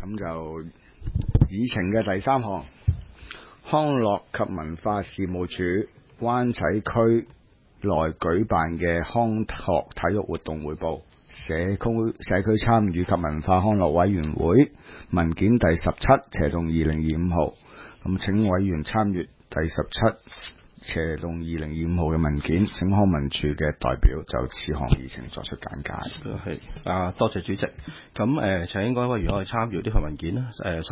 咁就議程嘅第3項，康樂及文化事務署灣仔區內舉辦嘅康樂體育活動匯報，社區參與及文化康樂委員會文件第17/2025號，咁請委員參閱第17/2025號嘅文件，請康文署嘅代表就此項議程作出簡介。 係多謝主席。咁請各位委員可以參閱呢份文件啦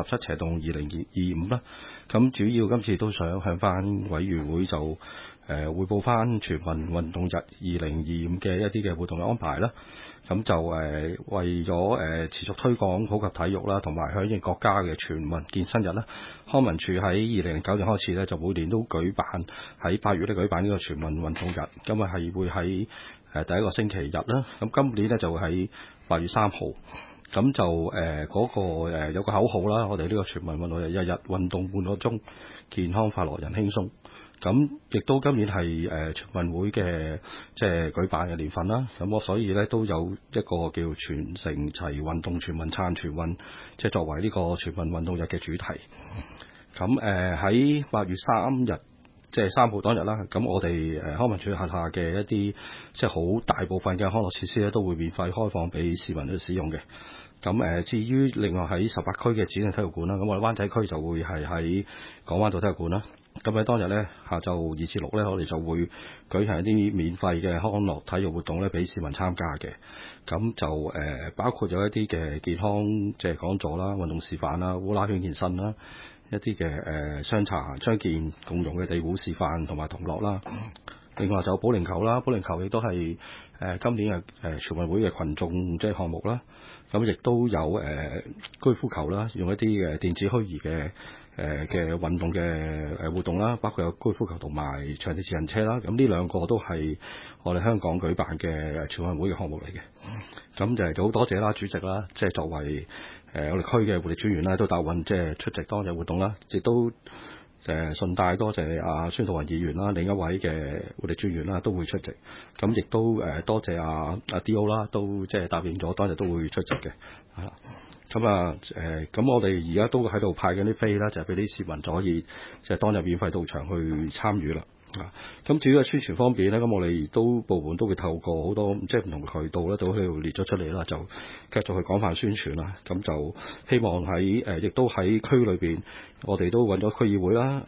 ，17/2025啦。咁主要今次都想向翻委員會就匯報翻全民運動日2025嘅一啲嘅活動嘅安排啦。咁就為咗持續推廣普及體育啦，同埋響應國家嘅全民健身日啦，康文署喺2009年開始咧，就每年都舉辦喺8月咧舉辦呢個全民運動日。咁啊係會喺第一個星期日啦。咁今年咧就喺8月3號。咁就嗰個有個口號啦，我哋呢個全民運動日，日日運動半個鐘，健康快樂人輕鬆。咁亦都今年係全運會嘅即係舉辦嘅年份啦。咁我所以咧都有一個叫全城齊運動，全民撐全運，即係作為呢個全民運動日嘅主題。咁喺8月3日，即係3號當日啦。咁我哋康文署轄下嘅一啲即係好大部分嘅康樂設施咧，都會免費開放俾市民去使用嘅。咁至於另外喺18區嘅指定體育館啦，咁我哋灣仔區就會係喺港灣道體育館啦。咁喺當日咧，下晝2至6咧，我哋就會舉行一啲免費嘅康樂體育活動咧，俾市民參加嘅。咁就包括有一啲嘅健康即係講座啦、運動示範啦、烏拉圈健身啦、一啲嘅雙健共用嘅地壺示範同埋同樂啦。另外就有保齡球啦，保齡球亦都係今年嘅全運會嘅群眾即係項目啦。咁亦都有高爾夫球啦，用一啲嘅電子虛擬嘅運動嘅活動啦，包括有高爾夫球同埋場地自行車啦。咁呢兩個都係我哋香港舉辦嘅全運會嘅項目嚟嘅。咁就好多謝啦，主席啦，即係作為我哋區嘅活力專員啦，都答應即係出席當日活動啦，亦都順帶多謝阿孫道雲議員啦，另一位嘅活力專員啦都會出席。咁亦都多謝阿 D.O. 啦，都即係答應咗當日都會出席嘅。咁我哋而家都喺度派緊啲飛啦，就係俾啲市民可以即係當日免費到場去參與啦。咁至於宣傳方面咧，咁我哋都部門都會透過好多即係唔同渠道咧，都喺度列咗出嚟啦，就繼續去廣泛宣傳啦。咁就希望喺亦都喺區裏邊，我哋都揾咗區議會啦，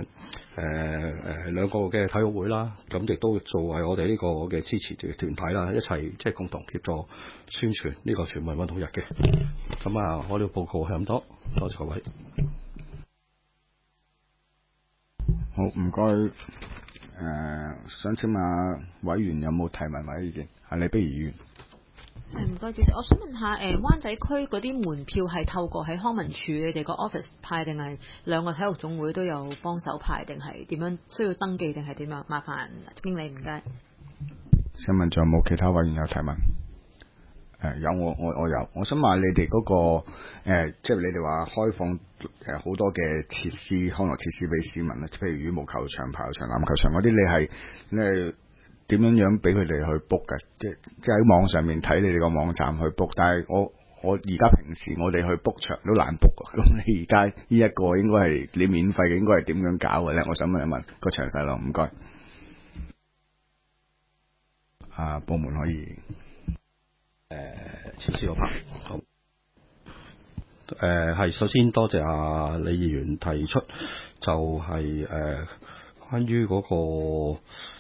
兩個嘅體育會啦，咁亦都作為我哋呢個嘅支持嘅團體啦，一齊即係共同協助宣傳呢個全民運動日嘅。咁我呢個報告係咁多，多謝各位。 好，唔該。想請問委員有冇提問或者意見？李碧儀議員。 唔該主席，我想問下灣仔區嗰啲門票係透過喺康文署你哋個 office 派，定係兩個體育總會都有幫手派，定係點樣需要登記定係點樣？麻煩經理唔該。 請問仲有冇其他委員有提問？有我有，我想問你哋嗰個即係你哋話開放好多嘅設施，康樂設施俾市民咧，譬如羽毛球場、排球場、籃球場嗰啲，你係點樣俾佢哋去 book 㗎？即係喺網上面睇你哋個網站去 book， 但係我而家平時我哋去 book 場都難 book 㗎。咁你而家呢一個應該係你免費嘅，應該係點樣搞嘅咧？我想問一問個詳細咯，唔該。部門可以。 設施嗰 part 好。係首先多謝阿李議員提出，就係關於嗰個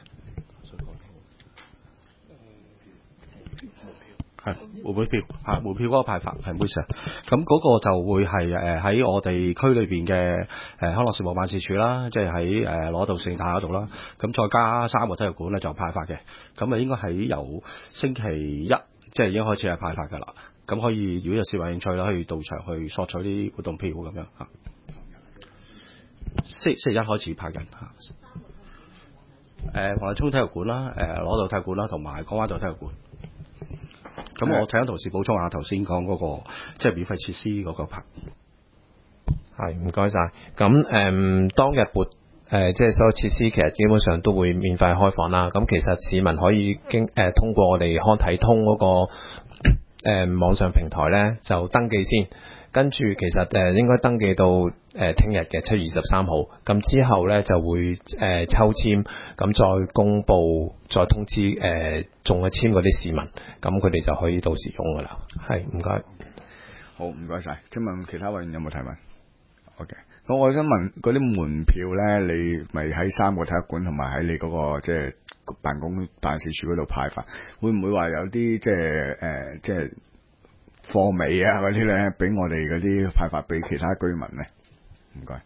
門票嗰個派法係唔好意思啊。咁嗰個就會係喺我哋區裏邊嘅康樂事務辦事處啦，即係喺攞道聖塔嗰度啦。咁再加3個體育館咧就派發嘅。咁應該喺由星期一即係已經開始係派發㗎啦。咁可以，如果有市民興趣啦，可以到場去索取啲活動票咁樣嚇。星期一開始派緊嚇。黃泥涌體育館啦，攞道體育館啦，同埋港灣道體育館。咁我請同事補充下頭先講嗰個即係免費設施嗰個拍。 係，唔該晒。咁當日即係所有設施其實基本上都會免費開放啦。咁其實市民可以通過我哋康體通嗰個網上平台咧就登記先。 跟住其實應該登記到聽日嘅7月23號，咁之後咧就會抽籤，咁再公佈，再通知中咗籤嗰啲市民，咁佢哋就可以到時用噶啦。係，唔該。 好，唔該晒。請問其他委員有冇提問 ？OK。咁我想問嗰啲門票咧，你咪喺3個體育館同埋喺你嗰個即係辦事處嗰度派發，會唔會話有啲即係貨尾啊嗰啲咧，俾我哋嗰啲派發俾其他居民咧？唔該。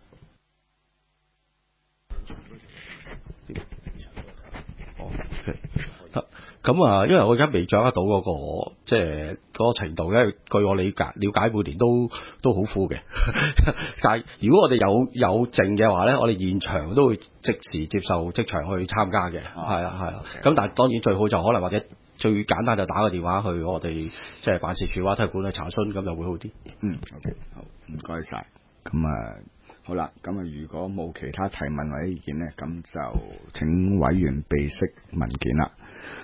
咁啊，因為我而家未掌握到嗰個即係嗰個程度，因為據我了解每年都好富嘅。但係如果我哋有剩嘅話咧，我哋現場都會即時接受即場去參加嘅。係啊。咁但係當然最好就可能或者最簡單就打個電話去我哋即係辦事處或者體育館去查詢，咁就會好啲。 OK， 好，唔該晒。咁啊，好啦，咁啊，如果冇其他提問或者意見咧，咁就請委員備悉文件啦。